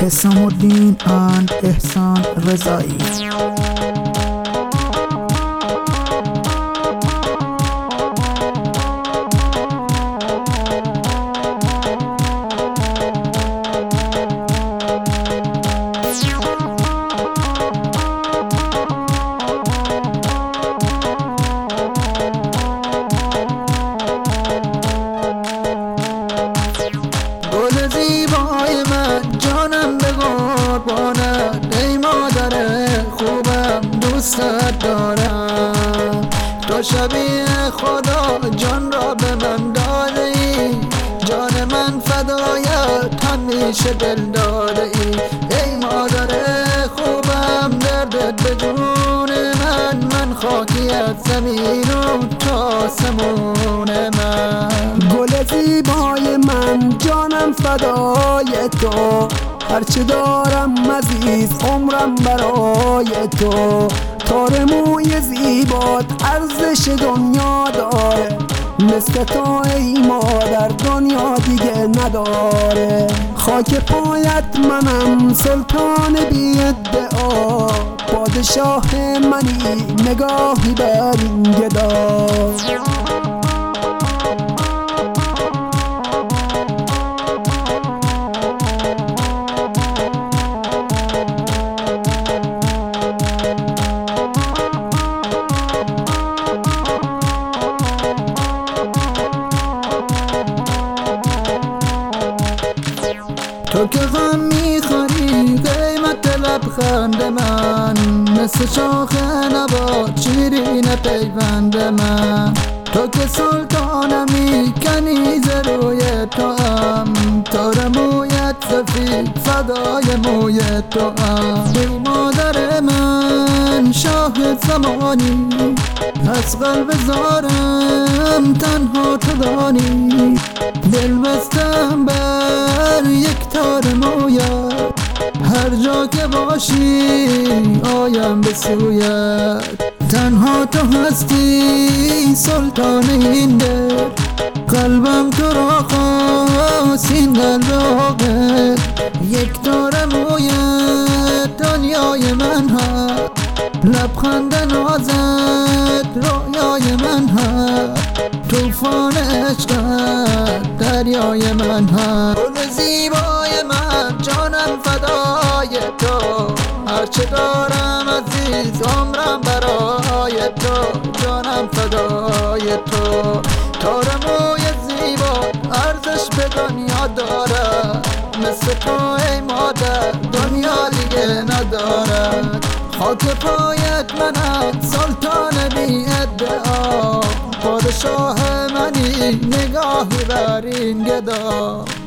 حسام الدین and احسان رضایی. گل زیبای من جانم به قربانت، ای مادر خوبم دوستت دارم. تو شبیه خدا جان را به من داده ای، جان من فدایت همیشه دل داده ای. ای مادر خوبم دردت به جون من خاکی از زمین و تا آسمون من. گل زیبای من جانم فدای تو، هرچه دارم عزیز عمرم برای تو. تار موی زیبات ارزش دنیا داره، مثل تو ای مادر دنیا دیگه نداره. خاک پایت منم سلطان بی ادعا، پادشاه منی نگاهی بر این گدا. تو که غم میخوری قیمت لبخند من، مثل شاخ نبات شیرین پیوند من. تو که سلطانمی کنیز روی تو هم، تار مویت سفید فدای موی تو هم. ای مادر من شاه زمانی، از قلب زارم تنها تو دانی. دل بستم بر یک تار مویت، هر جا که باشی آیم به سویت. تنها تو هستی سلطان این دل، قلبم تو را خواست این قلب عاقل. یک تار مویت دنیای من هست، لبخند نازت رویای من هست. توفان عشقت دریای من هست. گل زیبای من جانم فدای تو، هرچه دارم عزیز عمرم برای تو. جانم فدای تو، تار موی زیبا ارزش به دنیا داره، مثل تو ای مادر دنیا دیگه ندارد. خاک پایت منم سلطان بی ادعا، پادشاه منی نگاهی بر این گدا.